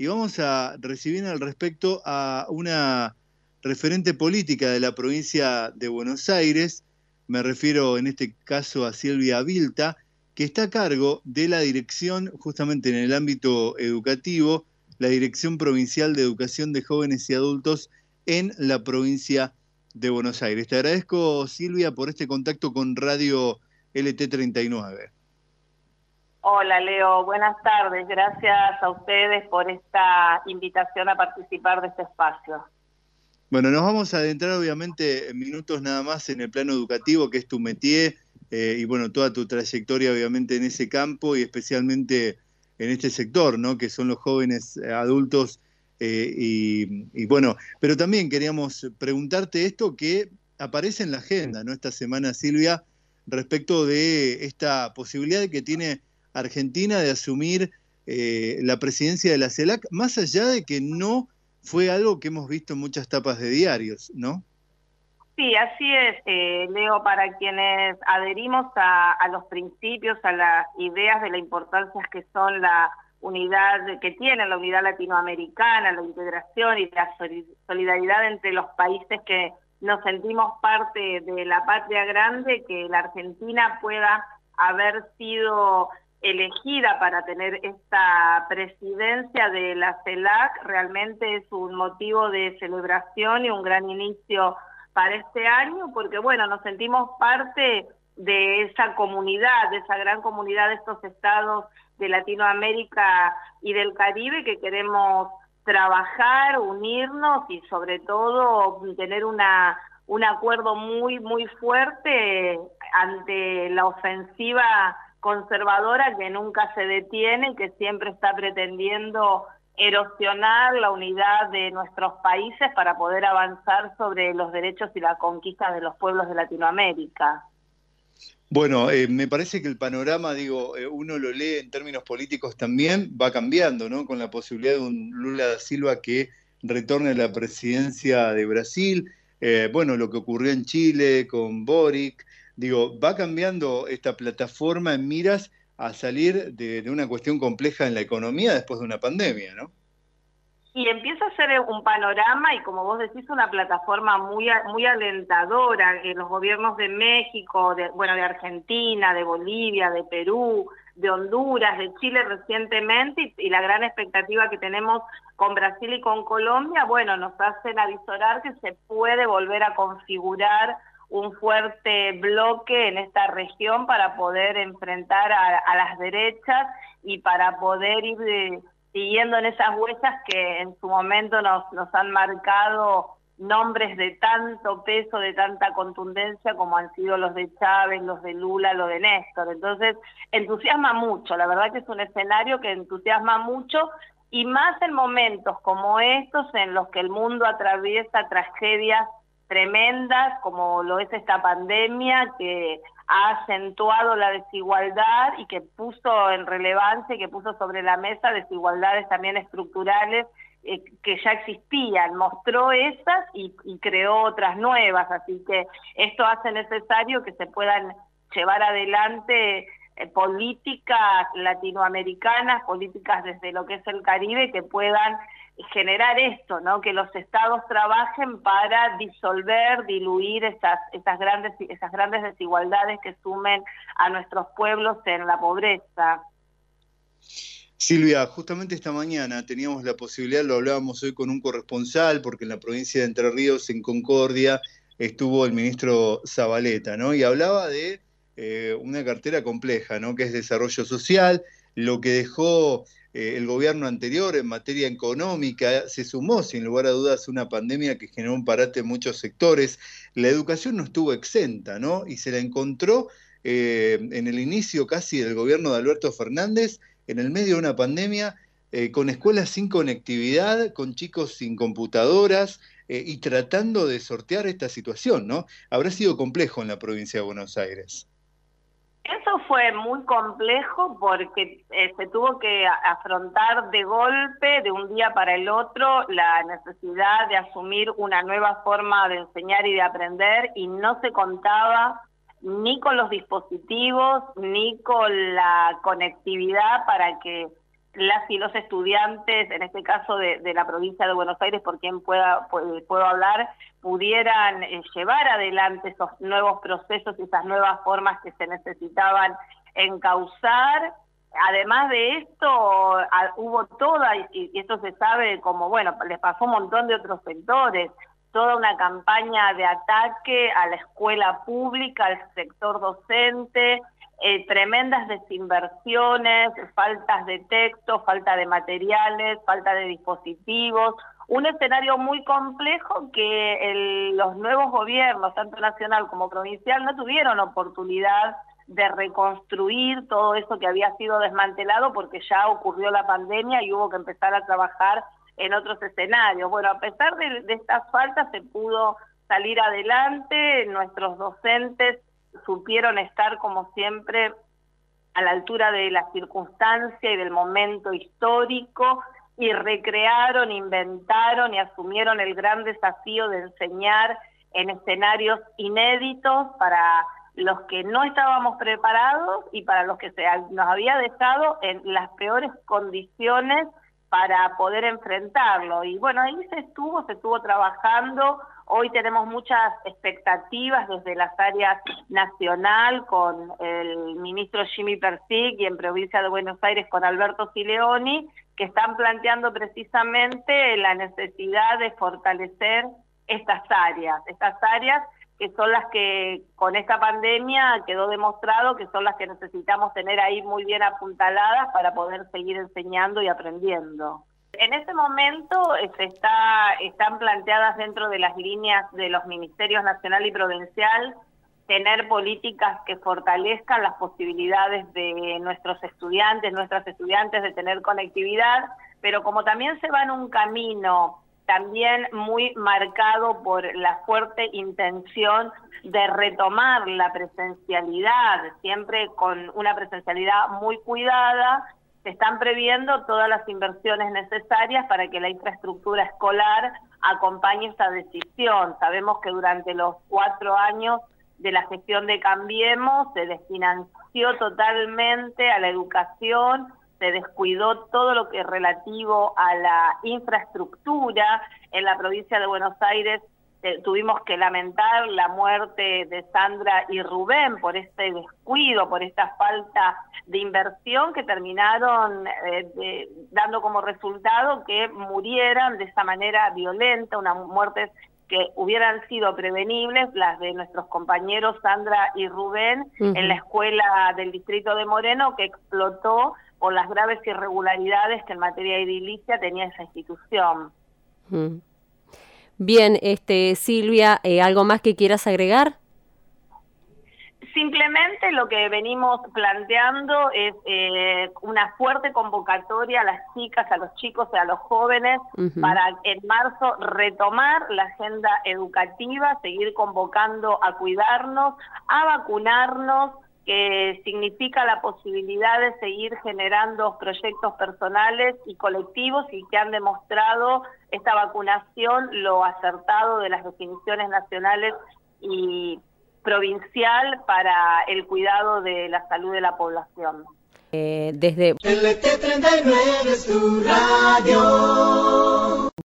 y vamos a recibir al respecto a una referente política de la provincia de Buenos Aires. Me refiero en este caso a Silvia Vilta, que está a cargo de la dirección, justamente en el ámbito educativo, la Dirección Provincial de Educación de Jóvenes y Adultos en la provincia de Buenos Aires. Te agradezco, Silvia, por este contacto con Radio LT39. Hola Leo, buenas tardes. Gracias a ustedes por esta invitación a participar de este espacio. Bueno, nos vamos a adentrar obviamente en minutos nada más en el plano educativo, que es tu métier, y bueno, toda tu trayectoria obviamente en ese campo y especialmente en este sector, ¿no? Que son los jóvenes adultos, y bueno, pero también queríamos preguntarte esto que aparece en la agenda, ¿no? Esta semana, Silvia, respecto de esta posibilidad que tiene Argentina de asumir la presidencia de la CELAC, más allá de que no fue algo que hemos visto en muchas tapas de diarios, ¿no? Sí, así es, Leo, para quienes adherimos a los principios, a las ideas de la importancia que son la unidad, que tiene la unidad latinoamericana, la integración y la solidaridad entre los países que nos sentimos parte de la patria grande, que la Argentina pueda haber sido elegida para tener esta presidencia de la CELAC, realmente es un motivo de celebración y un gran inicio para este año, porque bueno, nos sentimos parte de esa comunidad, de esa gran comunidad de estos estados de Latinoamérica y del Caribe que queremos trabajar, unirnos y sobre todo tener un acuerdo muy fuerte ante la ofensiva conservadora que nunca se detiene, que siempre está pretendiendo erosionar la unidad de nuestros países para poder avanzar sobre los derechos y la conquista de los pueblos de Latinoamérica. Bueno, me parece que el panorama, digo, uno lo lee en términos políticos también, va cambiando, ¿no? Con la posibilidad de un Lula da Silva que retorne a la presidencia de Brasil, bueno, lo que ocurrió en Chile con Boric, digo, va cambiando esta plataforma en miras a salir de una cuestión compleja en la economía después de una pandemia, ¿no? Y empieza a ser un panorama y, como vos decís, una plataforma muy alentadora. Los gobiernos de México, de Argentina, de Bolivia, de Perú, de Honduras, de Chile recientemente, y la gran expectativa que tenemos con Brasil y con Colombia, bueno, nos hacen avisorar que se puede volver a configurar un fuerte bloque en esta región para poder enfrentar a las derechas y para poder ir siguiendo en esas huellas que en su momento nos han marcado nombres de tanto peso, de tanta contundencia como han sido los de Chávez, los de Lula, los de Néstor. Entonces, entusiasma mucho, la verdad que es un escenario que entusiasma mucho, y más en momentos como estos en los que el mundo atraviesa tragedias tremendas, como lo es esta pandemia, que ha acentuado la desigualdad y que puso en relevancia, que puso sobre la mesa desigualdades también estructurales que ya existían, mostró esas y creó otras nuevas, así que esto hace necesario que se puedan llevar adelante políticas latinoamericanas, políticas desde lo que es el Caribe, que puedan generar esto, ¿no? Que los estados trabajen para disolver, diluir esas grandes desigualdades que sumen a nuestros pueblos en la pobreza. Silvia, justamente esta mañana teníamos la posibilidad, lo hablábamos hoy con un corresponsal, porque en la provincia de Entre Ríos, en Concordia, estuvo el ministro Zabaleta, ¿no? Y hablaba de una cartera compleja, ¿no? Que es desarrollo social, lo que dejó el gobierno anterior en materia económica, se sumó sin lugar a dudas una pandemia que generó un parate en muchos sectores. La educación no estuvo exenta, ¿no? Y se la encontró en el inicio casi del gobierno de Alberto Fernández, en el medio de una pandemia, con escuelas sin conectividad, con chicos sin computadoras, y tratando de sortear esta situación, ¿no? Habrá sido complejo en la provincia de Buenos Aires. Eso fue muy complejo porque se tuvo que afrontar de golpe, de un día para el otro, la necesidad de asumir una nueva forma de enseñar y de aprender, y no se contaba ni con los dispositivos, ni con la conectividad para que las y los estudiantes, en este caso de la provincia de Buenos Aires, por quien puedo hablar, pudieran llevar adelante esos nuevos procesos y esas nuevas formas que se necesitaban encauzar. Además de esto, hubo toda, y esto se sabe como, bueno, les pasó un montón de otros sectores, toda una campaña de ataque a la escuela pública, al sector docente, tremendas desinversiones, faltas de texto, falta de materiales, falta de dispositivos, un escenario muy complejo que los nuevos gobiernos, tanto nacional como provincial, no tuvieron oportunidad de reconstruir todo eso que había sido desmantelado porque ya ocurrió la pandemia y hubo que empezar a trabajar en otros escenarios. Bueno, a pesar de estas faltas se pudo salir adelante, nuestros docentes supieron estar como siempre a la altura de la circunstancia y del momento histórico y recrearon, inventaron y asumieron el gran desafío de enseñar en escenarios inéditos para los que no estábamos preparados y para los que nos había dejado en las peores condiciones para poder enfrentarlo. Y bueno, ahí se estuvo trabajando. Hoy tenemos muchas expectativas desde las áreas nacional con el ministro Jimmy Persic y en provincia de Buenos Aires con Alberto Sileoni, que están planteando precisamente la necesidad de fortalecer estas áreas que son las que con esta pandemia quedó demostrado que son las que necesitamos tener ahí muy bien apuntaladas para poder seguir enseñando y aprendiendo. En ese momento están planteadas dentro de las líneas de los ministerios nacional y provincial tener políticas que fortalezcan las posibilidades de nuestras estudiantes de tener conectividad, pero como también se va en un camino también muy marcado por la fuerte intención de retomar la presencialidad, siempre con una presencialidad muy cuidada, se están previendo todas las inversiones necesarias para que la infraestructura escolar acompañe esa decisión. Sabemos que durante los 4 años de la gestión de Cambiemos se desfinanció totalmente a la educación, se descuidó todo lo que es relativo a la infraestructura. En la provincia de Buenos Aires tuvimos que lamentar la muerte de Sandra y Rubén por este descuido, por esta falta de inversión que terminaron dando como resultado que murieran de esa manera violenta, unas muertes que hubieran sido prevenibles, las de nuestros compañeros Sandra y Rubén, en la escuela del distrito de Moreno, que explotó por las graves irregularidades que en materia edilicia tenía esa institución. Bien, Silvia, ¿algo más que quieras agregar? Simplemente lo que venimos planteando es una fuerte convocatoria a las chicas, a los chicos y a los jóvenes para en marzo retomar la agenda educativa, seguir convocando a cuidarnos, a vacunarnos, que significa la posibilidad de seguir generando proyectos personales y colectivos y que han demostrado esta vacunación lo acertado de las definiciones nacionales y provincial para el cuidado de la salud de la población. Desde LT39 es tu radio.